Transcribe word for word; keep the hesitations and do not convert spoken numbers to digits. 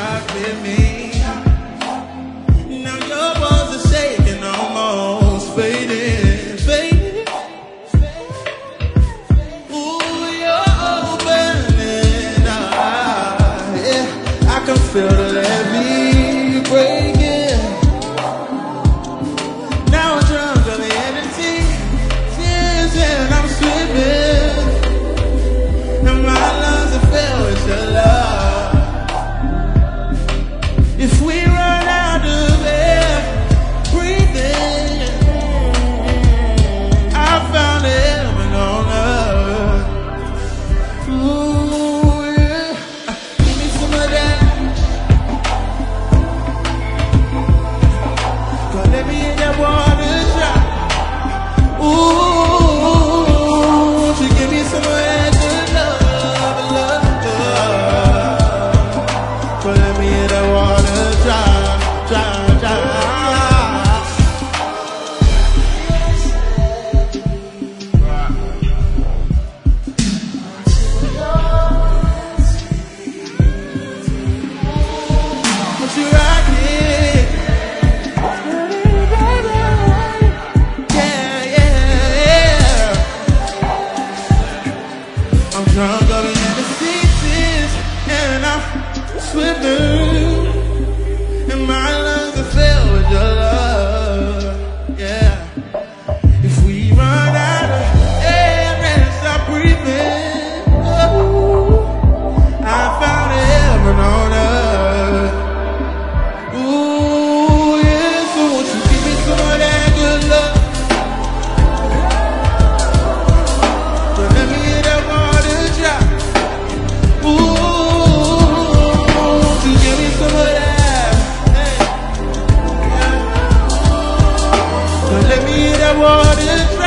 rock with me. Now your walls are shaking, almost fading, fading. Ooh, you're opening up. Yeah, I can feel the levee breaking. Now I'm drunk on the energy, tears and I'm swimming. And my lungs are filled with your love. If we run out of air, breathing, I found heaven on earth. Ooh, yeah. Give me some of that. God, let me in that water shot. Ooh, she give me some of that good love, love, love. God, let me in that water drop, drop, drop. But you rock it. Yeah, yeah, yeah. I'm drunk on the seasons, and I'm swimming, and my lungs are filled with your love. Yeah. If we run out of air and stop breathing, oh, I found heaven on earth. Ooh, yeah. So won't you give me some of that good love? So let me in that water drop. Ooh, won't you give me some of that? Hey. Yeah. So let me in that water drop.